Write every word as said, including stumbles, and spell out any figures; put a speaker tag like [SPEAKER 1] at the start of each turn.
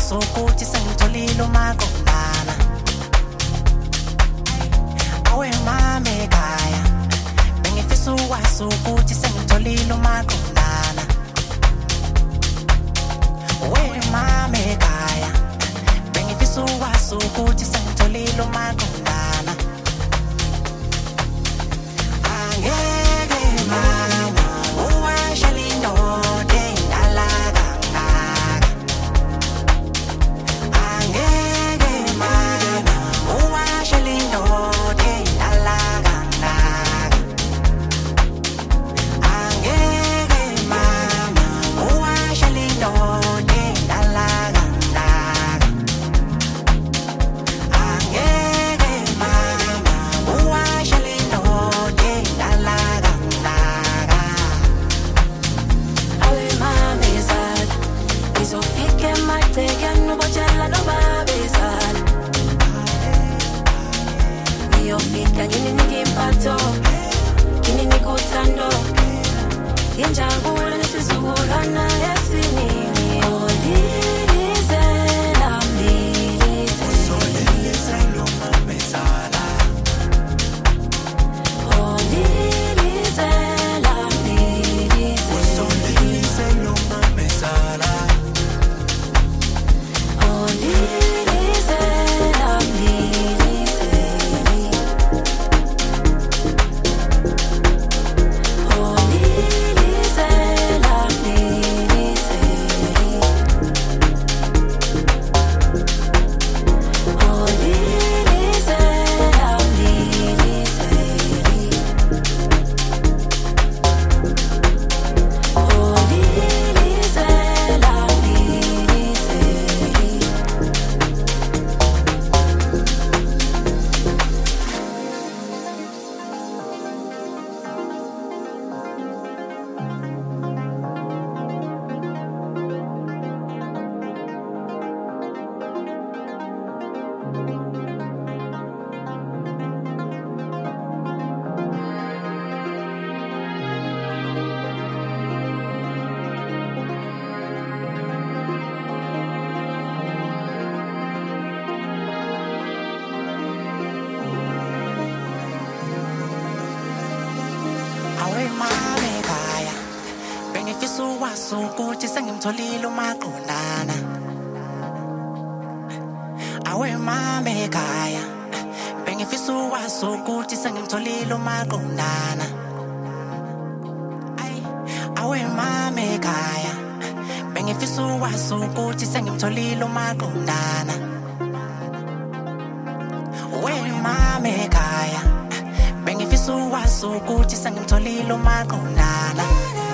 [SPEAKER 1] ukuthi sengitholile umakonana. Awe mama ekhaya, bengifisa ukwazi ukuthi sengitholile umakonana. Awe mama ekhaya, bengifisa ukwazi ukuthi sengitholile umakonana. Angeke mama uwashela indoda endala kangaka. Angeke mama uwashela indoda endala kangaka. Angeke mama uwashela indoda endala kangaka. Angeke mama uwashela indoda endala kangaka.
[SPEAKER 2] Awe mama ezala, ngizofika ematekeni ubotshela nobaba ezala. Ngiyofika ngininike impatho, ngininike uthando, injabulo nesizukulwana esiningi. Oh, lilizela, lilizela. Oh, lilizela, lilizela. Oh, lilizela, lilizela. Oh, lilizela, lilizela. Oh, lilizela, lilizela. Oh, lilizela,
[SPEAKER 1] Awe mama ekhaya, bengifisa ukwazi ukuthi sengimtholile umakonana. Awe mama ekhaya, bengifisa ukwazi ukuthi sengimtholile umakonana. Ay, awe mama ekhaya, bengifisa ukwazi ukuthi sengimtholile umakonana. Awe mama ekhaya, bengifisa ukwazi ukuthi sengimtholile umakonana.